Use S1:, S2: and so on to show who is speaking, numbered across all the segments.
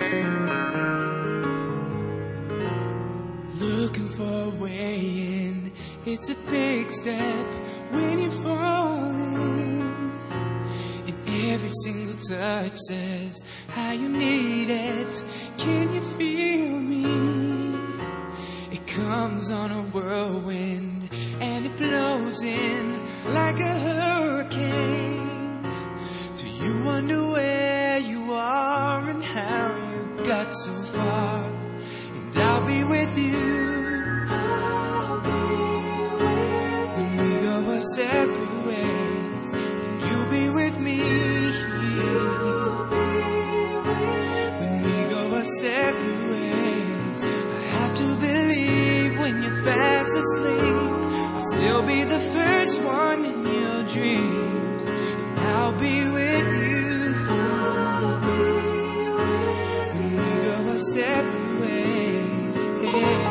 S1: Looking for a way in, it's a big step when you're falling. And every single touch says how you need it. Can you feel me? It comes on a whirlwind and it blows in like a hurricane. Do you wonder where you are and how you got so far? And I'll be with you. I'll be with when we go our separate ways, and you'll be with me. You'll be with when we go our separate ways. I have to believe when you're fast asleep, I'll still be the first one in your dreams, and I'll be with you. I'll be with when we go our separate ways. Yeah.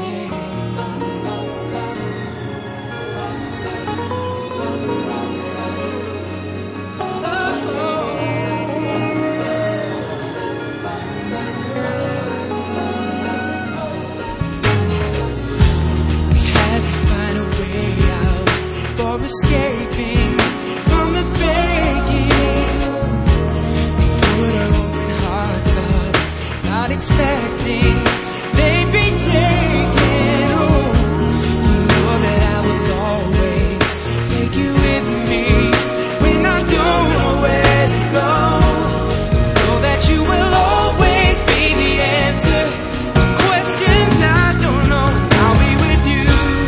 S1: Escaping from the faking, we put our open hearts up, not expecting they'd be taken. Oh, you know that I will always take you with me when I don't know where to go. Know that you will always be the answer to questions I don't know. I'll be with you.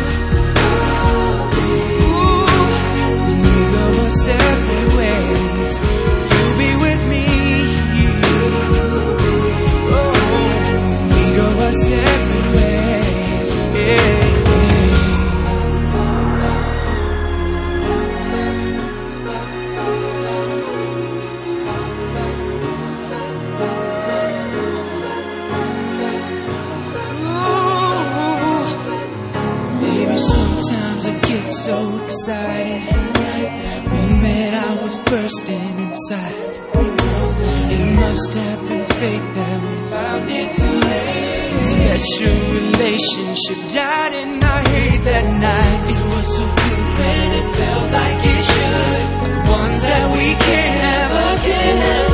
S1: Separate ways, you'll be with me. Oh, we go our separate ways. Yeah. Ooh, maybe sometimes I get so excited. I was bursting inside. It must have been fake that we found it too late. A special relationship died and I hate that night. It was so good when it felt like it should. The ones that we can't have again.